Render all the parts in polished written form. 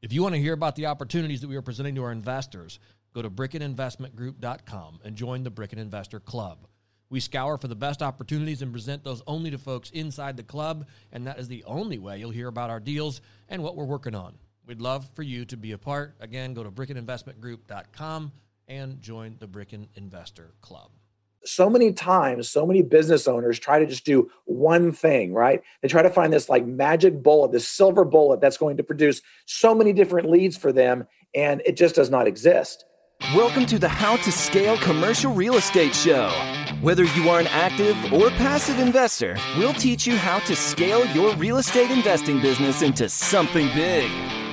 If you want to hear about the opportunities that we are presenting to our investors, go to BrickenInvestmentGroup.com and join the Bricken Investor Club. We scour for the best opportunities and present those only to folks inside the club, and that is the only way you'll hear about our deals and what we're working on. We'd love for you to be a part. Again, go to BrickenInvestmentGroup.com and join the Bricken Investor Club. So many times, so many business owners try to just do one thing, right? They try to find this like magic bullet, this silver bullet that's going to produce so many different leads for them, and it just does not exist. Welcome to the How to Scale Commercial Real Estate Show. Whether you are an active or passive investor, we'll teach you how to scale your real estate investing business into something big.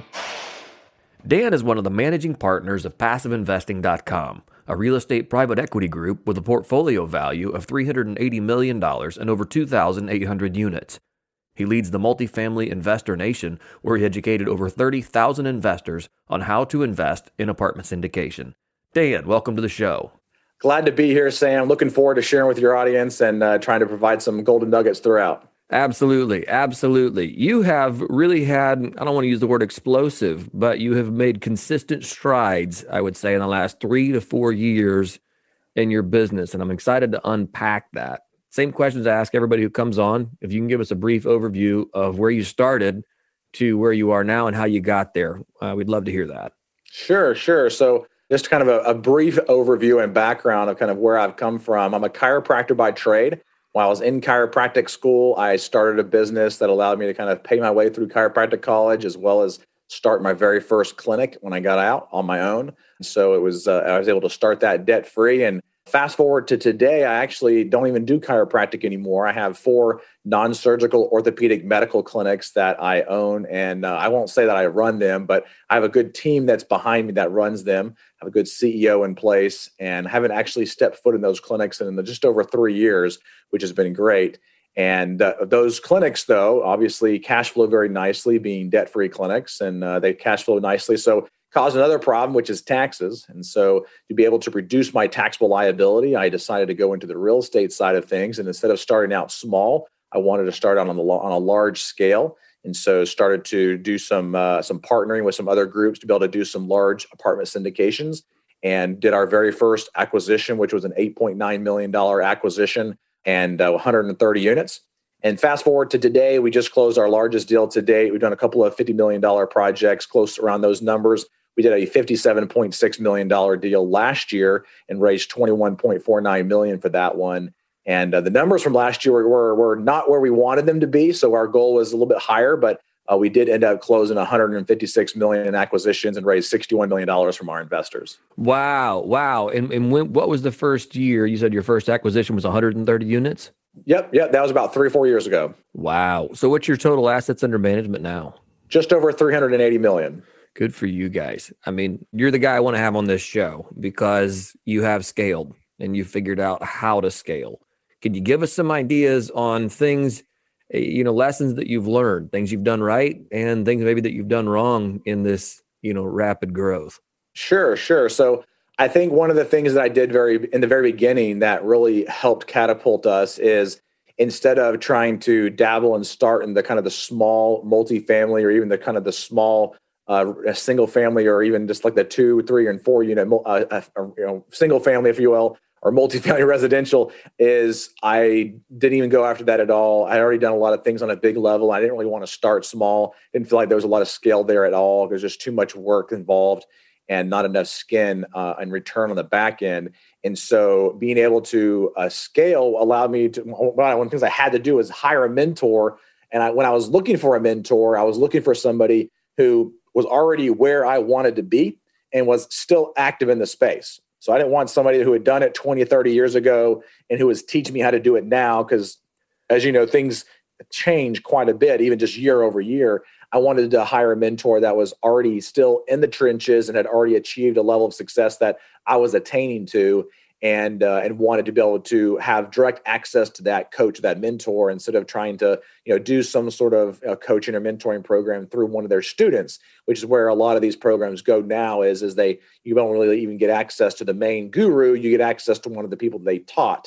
Dan is one of the managing partners of PassiveInvesting.com, a real estate private equity group with a portfolio value of $380 million and over 2,800 units. He leads the multifamily investor nation, where he educated over 30,000 investors on how to invest in apartment syndication. Dan, welcome to the show. Glad to be here, Sam. Looking forward to sharing with your audience and trying to provide some golden nuggets throughout. Absolutely. Absolutely. You have really had, I don't want to use the word explosive, but you have made consistent strides, I would say, in the last 3 to 4 years in your business. And I'm excited to unpack that. Same questions I ask everybody who comes on. If you can give us a brief overview of where you started to where you are now and how you got there, we'd love to hear that. Sure. So just kind of a brief overview and background of kind of where I've come from. I'm a chiropractor by trade. While I was in chiropractic school, I started a business that allowed me to kind of pay my way through chiropractic college, as well as start my very first clinic when I got out on my own. So it was I was able to start that debt free. And fast forward to today, I actually don't even do chiropractic anymore. I have 4 non-surgical orthopedic medical clinics that I own. And I won't say that I run them, but I have a good team that's behind me that runs them. I have a good CEO in place, and haven't actually stepped foot in those clinics in just over 3 years, which has been great. And those clinics, though, obviously cash flow very nicely, being debt-free clinics, and they cash flow nicely. So caused another problem, which is taxes. And so to be able to reduce my taxable liability, I decided to go into the real estate side of things. And instead of starting out small, I wanted to start out on a large scale. And so started to do some partnering with some other groups to be able to do some large apartment syndications, and did our very first acquisition, which was an $8.9 million acquisition and 130 units. And fast forward to today, we just closed our largest deal to date. We've done a couple of $50 million projects close around those numbers. We did a $57.6 million deal last year and raised $21.49 million for that one. And the numbers from last year were not where we wanted them to be. So our goal was a little bit higher, but we did end up closing $156 million in acquisitions and raised $61 million from our investors. Wow. And what was the first year? You said your first acquisition was 130 units? Yep. That was about 3 or 4 years ago. Wow. So what's your total assets under management now? Just over $380 million. Good for you guys. I mean, you're the guy I want to have on this show because you have scaled and you figured out how to scale. Could you give us some ideas on things, lessons that you've learned, things you've done right and things maybe that you've done wrong in this, rapid growth? Sure. So I think one of the things that I did in the very beginning that really helped catapult us is, instead of trying to dabble and start in the kind of the small multifamily, or even the kind of the small single family, or even just like the 2, 3, and 4 unit single family, if you will, or multifamily residential, is I didn't even go after that at all. I had already done a lot of things on a big level. I didn't really want to start small. Didn't feel like there was a lot of scale there at all. There's just too much work involved and not enough skin and return on the back end. And so being able to scale allowed me to, one of the things I had to do was hire a mentor. And when I was looking for a mentor, I was looking for somebody who was already where I wanted to be and was still active in the space. So I didn't want somebody who had done it 20, 30 years ago and who was teaching me how to do it now, because as you know, things change quite a bit, even just year over year. I wanted to hire a mentor that was already still in the trenches and had already achieved a level of success that I was attaining to, and wanted to be able to have direct access to that coach, that mentor, instead of trying to do some sort of coaching or mentoring program through one of their students, which is where a lot of these programs go now. You don't really even get access to the main guru; you get access to one of the people they taught.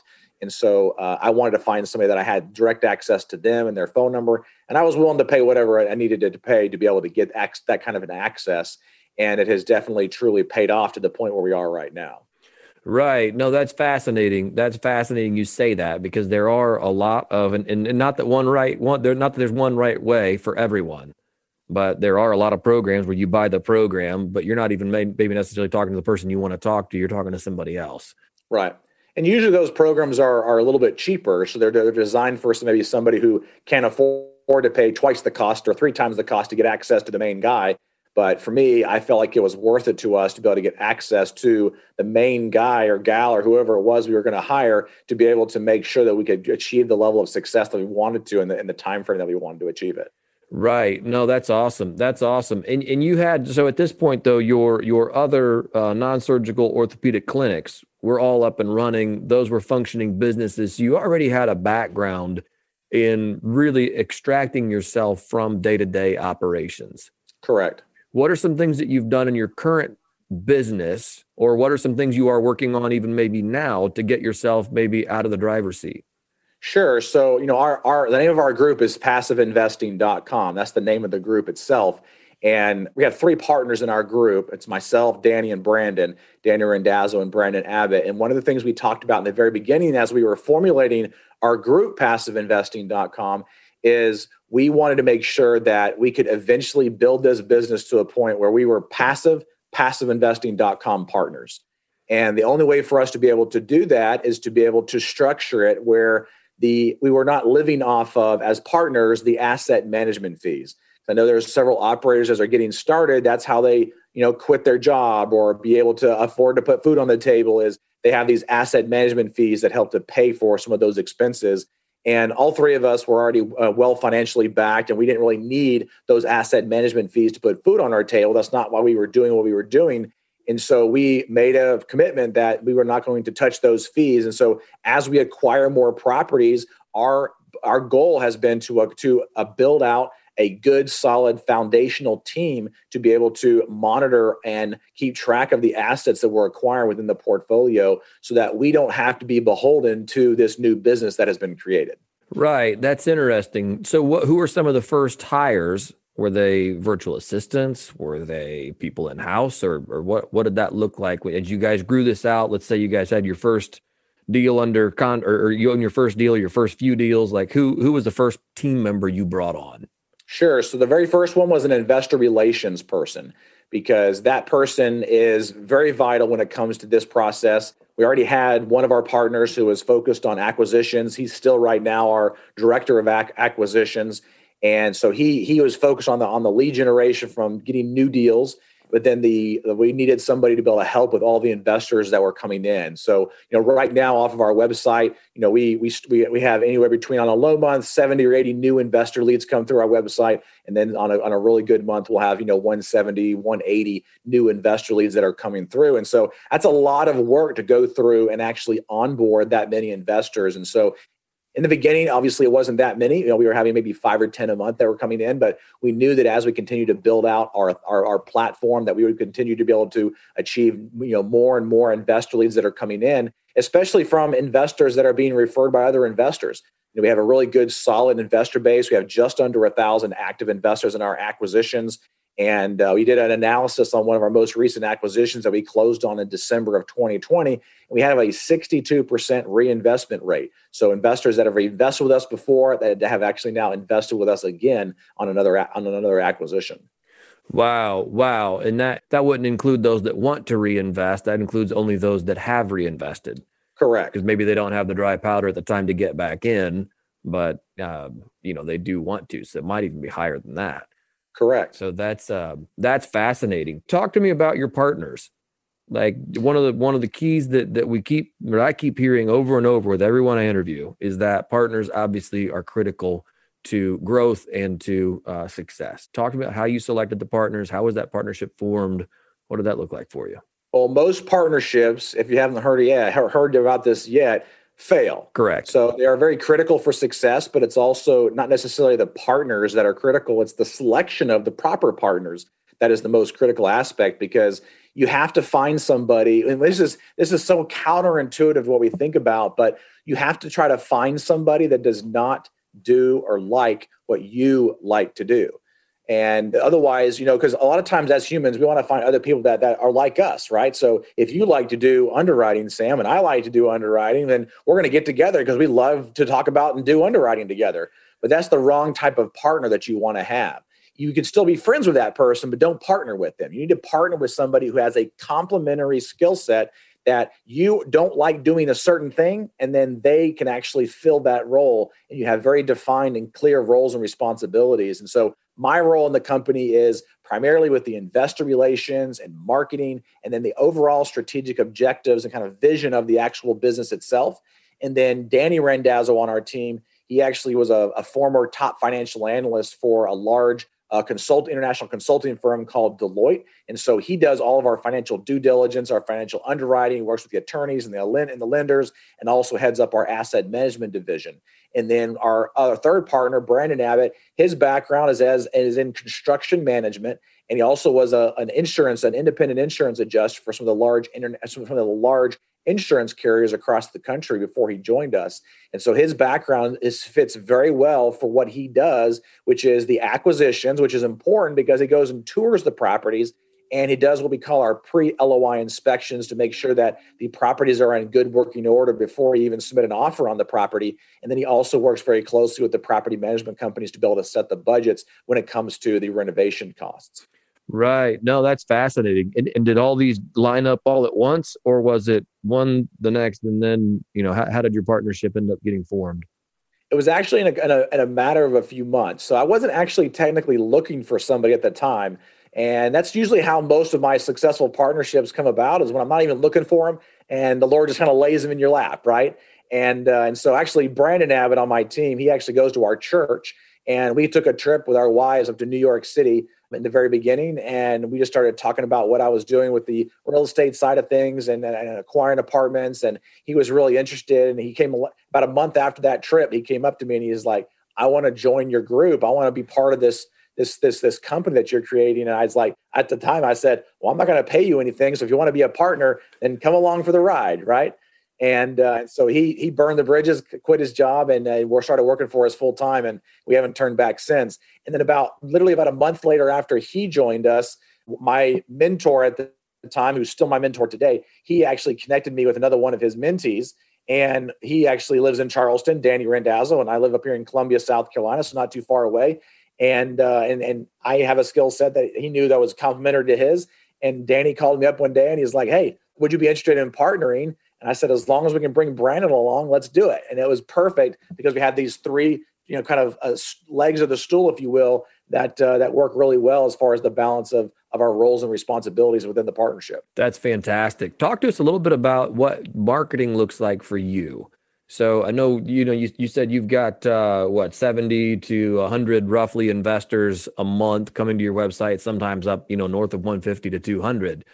And so I wanted to find somebody that I had direct access to them and their phone number. And I was willing to pay whatever I needed to pay to be able to get that kind of an access. And it has definitely truly paid off to the point where we are right now. Right. No, that's fascinating. That's fascinating you say that, because there are a lot of, and not that not that there's one right way for everyone, but there are a lot of programs where you buy the program, but you're not even maybe necessarily talking to the person you want to talk to. You're talking to somebody else. Right. And usually those programs are a little bit cheaper. So they're designed for maybe somebody who can't afford to pay twice the cost or 3 times the cost to get access to the main guy. But for me, I felt like it was worth it to us to be able to get access to the main guy or gal or whoever it was we were going to hire to be able to make sure that we could achieve the level of success that we wanted to in the time frame that we wanted to achieve it. Right. No, that's awesome. That's awesome. And you had, so at this point though, your other non-surgical orthopedic clinics were all up and running. Those were functioning businesses. You already had a background in really extracting yourself from day-to-day operations. Correct. What are some things that you've done in your current business, or what are some things you are working on even maybe now to get yourself maybe out of the driver's seat? Sure. So, the name of our group is PassiveInvesting.com. That's the name of the group itself. And we have 3 partners in our group. It's myself, Danny, and Brandon, Danny Randazzo and Brandon Abbott. And one of the things we talked about in the very beginning as we were formulating our group, PassiveInvesting.com, is we wanted to make sure that we could eventually build this business to a point where we were PassiveInvesting.com partners. And the only way for us to be able to do that is to be able to structure it where we were not living off of, as partners, the asset management fees. I know there's several operators as are getting started. That's how they, quit their job or be able to afford to put food on the table, is they have these asset management fees that help to pay for some of those expenses. And all 3 of us were already well financially backed, and we didn't really need those asset management fees to put food on our table. That's not why we were doing what we were doing. And so we made a commitment that we were not going to touch those fees. And so as we acquire more properties, our goal has been to build out a good, solid foundational team to be able to monitor and keep track of the assets that we're acquiring within the portfolio so that we don't have to be beholden to this new business that has been created. Right. That's interesting. So who were some of the first hires? Were they virtual assistants? Were they people in-house? Or what did that look like as you guys grew this out? Let's say you guys had your first deal or you own your first deal, your first few deals. Like who was the first team member you brought on? Sure. So the very first one was an investor relations person, because that person is very vital when it comes to this process. We already had one of our partners who was focused on acquisitions. He's still right now our director of acquisitions. And so he was focused on the lead generation from getting new deals, but then we needed somebody to be able to help with all the investors that were coming in. So right now off of our website, we have anywhere between, on a low month, 70 or 80 new investor leads come through our website, and then on a really good month we'll have 170, 180 new investor leads that are coming through. And so that's a lot of work to go through and actually onboard that many investors. And so in the beginning, obviously, it wasn't that many. We were having maybe 5 or 10 a month that were coming in, but we knew that as we continue to build out our platform, that we would continue to be able to achieve more and more investor leads that are coming in, especially from investors that are being referred by other investors. We have a really good, solid investor base. We have just under 1,000 active investors in our acquisitions. And we did an analysis on one of our most recent acquisitions that we closed on in December of 2020. And we have a 62% reinvestment rate. So investors that have invested with us before that have actually now invested with us again on another acquisition. Wow. And that wouldn't include those that want to reinvest. That includes only those that have reinvested. Correct. Because maybe they don't have the dry powder at the time to get back in, but they do want to. So it might even be higher than that. Correct. So that's fascinating. Talk to me about your partners. Like one of the keys that I keep hearing over and over with everyone I interview is that partners obviously are critical to growth and to success. Talk about how you selected the partners. How was that partnership formed? What did that look like for you? Well, most partnerships, if you haven't heard about this yet, fail. Correct. So they are very critical for success, but it's also not necessarily the partners that are critical. It's the selection of the proper partners that is the most critical aspect, because you have to find somebody, and this is so counterintuitive to what we think about, but you have to try to find somebody that does not do or like what you like to do. And otherwise, because a lot of times as humans, we want to find other people that are like us, right? So if you like to do underwriting, Sam, and I like to do underwriting, then we're going to get together because we love to talk about and do underwriting together. But that's the wrong type of partner that you want to have. You can still be friends with that person, but don't partner with them. You need to partner with somebody who has a complementary skill set, that you don't like doing a certain thing, and then they can actually fill that role, and you have very defined and clear roles and responsibilities. And so my role in the company is primarily with the investor relations and marketing, and then the overall strategic objectives and kind of vision of the actual business itself. And then Danny Randazzo on our team, he actually was a former top financial analyst for a large international consulting firm called Deloitte. And so he does all of our financial due diligence, our financial underwriting. He works with the attorneys and the lenders, and also heads up our asset management division. And then our third partner, Brandon Abbott, his background is in construction management. And he also was an independent insurance adjuster for some of the large insurance carriers across the country before he joined us. And so his background fits very well for what he does, which is the acquisitions, which is important because he goes and tours the properties, and he does what we call our pre-LOI inspections to make sure that the properties are in good working order before he even submit an offer on the property. And then he also works very closely with the property management companies to be able to set the budgets when it comes to the renovation costs. Right. No, that's fascinating. And did all these line up all at once, or was it one the next? And then, how did your partnership end up getting formed? It was actually in a matter of a few months. So I wasn't actually technically looking for somebody at the time. And that's usually how most of my successful partnerships come about, is when I'm not even looking for them, and the Lord just kind of lays them in your lap, right? And so actually Brandon Abbott on my team, he actually goes to our church, and we took a trip with our wives up to New York City in the very beginning. And we just started talking about what I was doing with the real estate side of things and acquiring apartments. And he was really interested. And he came about a month after that trip, he came up to me and he was like, I want to join your group. I want to be part of this company that you're creating. And I was like, at the time I said, well, I'm not going to pay you anything. So if you want to be a partner, then come along for the ride. Right. And so he burned the bridges, quit his job, and started working for us full time, and we haven't turned back since. And then literally about a month later after he joined us, my mentor at the time, who's still my mentor today, he actually connected me with another one of his mentees, and he actually lives in Charleston, Danny Randazzo, and I live up here in Columbia, South Carolina, so not too far away. And I have a skill set that he knew that was complementary to his. And Danny called me up one day and he's like, hey, would you be interested in partnering? And I said, as long as we can bring Brandon along, let's do it. And it was perfect because we had these three, kind of legs of the stool, if you will, that work really well as far as the balance of our roles and responsibilities within the partnership. That's fantastic. Talk to us a little bit about what marketing looks like for you. So I know, you said you've got 70 to 100 roughly investors a month coming to your website, sometimes up, north of 150 to 200.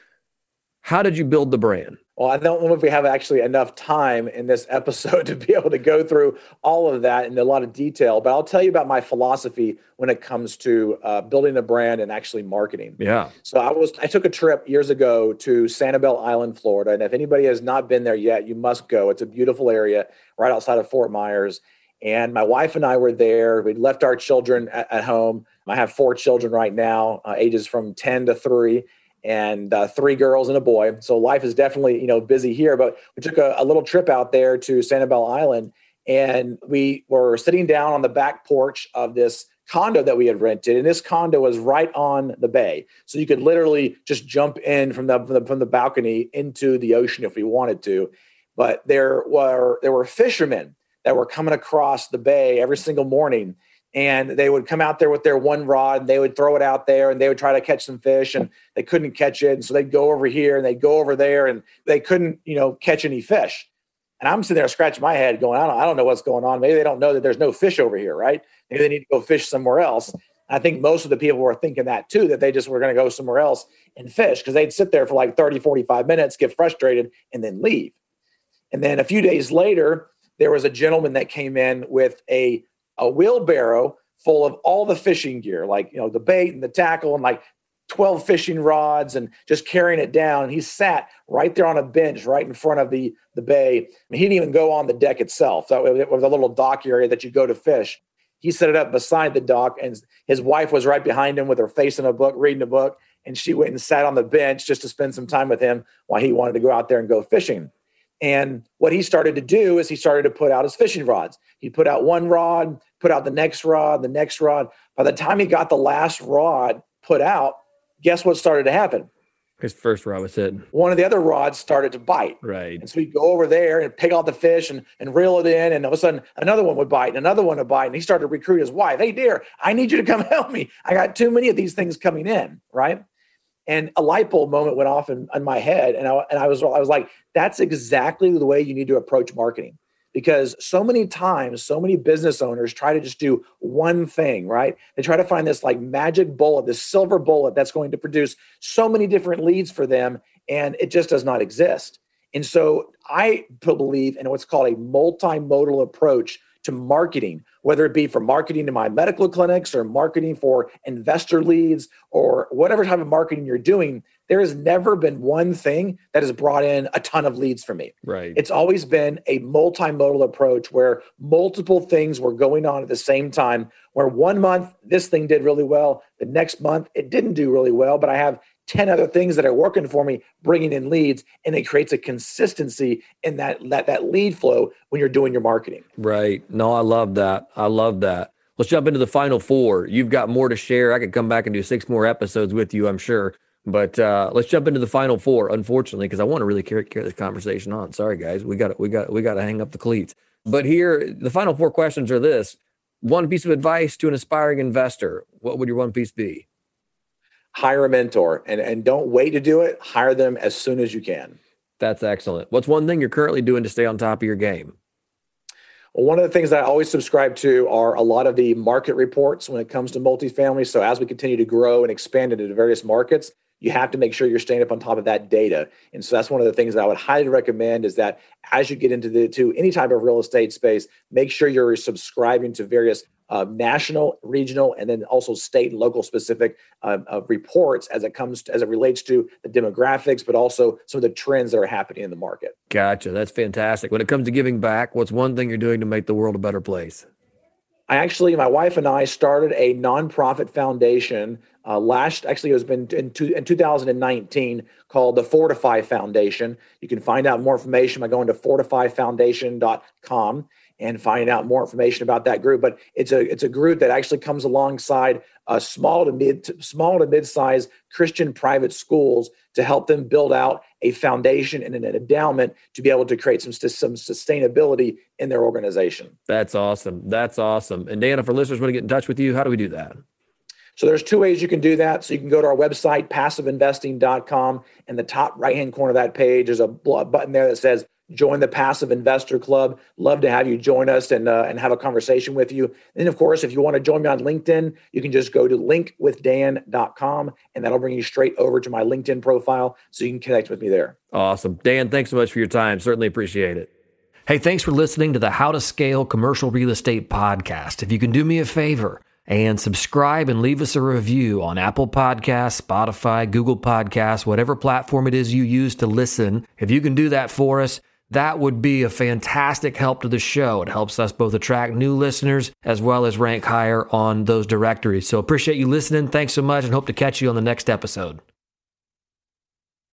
How did you build the brand? Well, I don't know if we have actually enough time in this episode to be able to go through all of that in a lot of detail, but I'll tell you about my philosophy when it comes to building a brand and actually marketing. Yeah. So I took a trip years ago to Sanibel Island, Florida. And if anybody has not been there yet, you must go. It's a beautiful area right outside of Fort Myers. And my wife and I were there. We'd left our children at home. I have 4 children right now, ages from 10 to 3. And 3 girls and a boy. So life is definitely, busy here, but we took a little trip out there to Sanibel Island, and we were sitting down on the back porch of this condo that we had rented. And this condo was right on the bay. So you could literally just jump in from the balcony into the ocean if we wanted to. But there were fishermen that were coming across the bay every single morning. And they would come out there with their one rod and they would throw it out there and they would try to catch some fish and they couldn't catch it. And so they'd go over here and they'd go over there and they couldn't, catch any fish. And I'm sitting there scratching my head going, I don't know what's going on. Maybe they don't know that there's no fish over here, right? Maybe they need to go fish somewhere else. And I think most of the people were thinking that too, that they just were going to go somewhere else and fish because they'd sit there for like 30, 45 minutes, get frustrated and then leave. And then a few days later, there was a gentleman that came in with a wheelbarrow full of all the fishing gear, like, the bait and the tackle and like 12 fishing rods and just carrying it down. He sat right there on a bench right in front of the bay. He didn't even go on the deck itself. So it was a little dock area that you go to fish. He set it up beside the dock, and his wife was right behind him with her face in a book, reading a book. And she went and sat on the bench just to spend some time with him while he wanted to go out there and go fishing. And what he started to do is he started to put out his fishing rods. He put out one rod, put out the next rod, the next rod. By the time he got the last rod put out, guess what started to happen? His first rod was hit. One of the other rods started to bite. Right. And so he'd go over there and pick out the fish and reel it in. And all of a sudden, another one would bite and another one would bite. And he started to recruit his wife. Hey, dear, I need you to come help me. I got too many of these things coming in, right? And a light bulb moment went off in my head. And I was like, that's exactly the way you need to approach marketing. Because so many times, so many business owners try to just do one thing, right? They try to find this like magic bullet, this silver bullet that's going to produce so many different leads for them, and it just does not exist. And so I believe in what's called a multimodal approach to marketing, whether it be for marketing to my medical clinics or marketing for investor leads or whatever type of marketing you're doing. There has never been one thing that has brought in a ton of leads for me. Right. It's always been a multimodal approach where multiple things were going on at the same time, where one month this thing did really well, the next month it didn't do really well, but I have 10 other things that are working for me, bringing in leads, and it creates a consistency in that lead flow when you're doing your marketing. Right. No, I love that. I love that. Let's jump into the final four. You've got more to share. I could come back and do 6 more episodes with you, I'm sure. But let's jump into the final four, unfortunately, because I want to really carry this conversation on. Sorry, guys. We got to hang up the cleats. But here, the final 4 questions are this. One piece of advice to an aspiring investor. What would your one piece be? Hire a mentor and don't wait to do it. Hire them as soon as you can. That's excellent. What's one thing you're currently doing to stay on top of your game? Well, one of the things that I always subscribe to are a lot of the market reports when it comes to multifamily. So as we continue to grow and expand into various markets, you have to make sure you're staying up on top of that data. And so that's one of the things that I would highly recommend is that as you get into any type of real estate space, make sure you're subscribing to various national, regional, and then also state and local specific reports as it relates to the demographics, but also some of the trends that are happening in the market. Gotcha. That's fantastic. When it comes to giving back, what's one thing you're doing to make the world a better place? My wife and I started a nonprofit foundation it was been in 2019 called the Fortify Foundation. You can find out more information by going to fortifyfoundation.com and find out more information about that group. But it's a group that actually comes alongside small to mid-sized Christian private schools to help them build out a foundation and an endowment to be able to create some sustainability in their organization. That's awesome. That's awesome. And Dan, if our listeners want to get in touch with you, how do we do that? So there's 2 ways you can do that. So you can go to our website, passiveinvesting.com. In the top right-hand corner of that page, there's a button there that says join the Passive Investor Club. Love to have you join us and have a conversation with you. And of course, if you want to join me on LinkedIn, you can just go to linkwithdan.com and that'll bring you straight over to my LinkedIn profile so you can connect with me there. Awesome. Dan, thanks so much for your time. Certainly appreciate it. Hey, thanks for listening to the How to Scale Commercial Real Estate podcast. If you can do me a favor and subscribe and leave us a review on Apple Podcasts, Spotify, Google Podcasts, whatever platform it is you use to listen, if you can do that for us, that would be a fantastic help to the show. It helps us both attract new listeners as well as rank higher on those directories. So appreciate you listening. Thanks so much and hope to catch you on the next episode.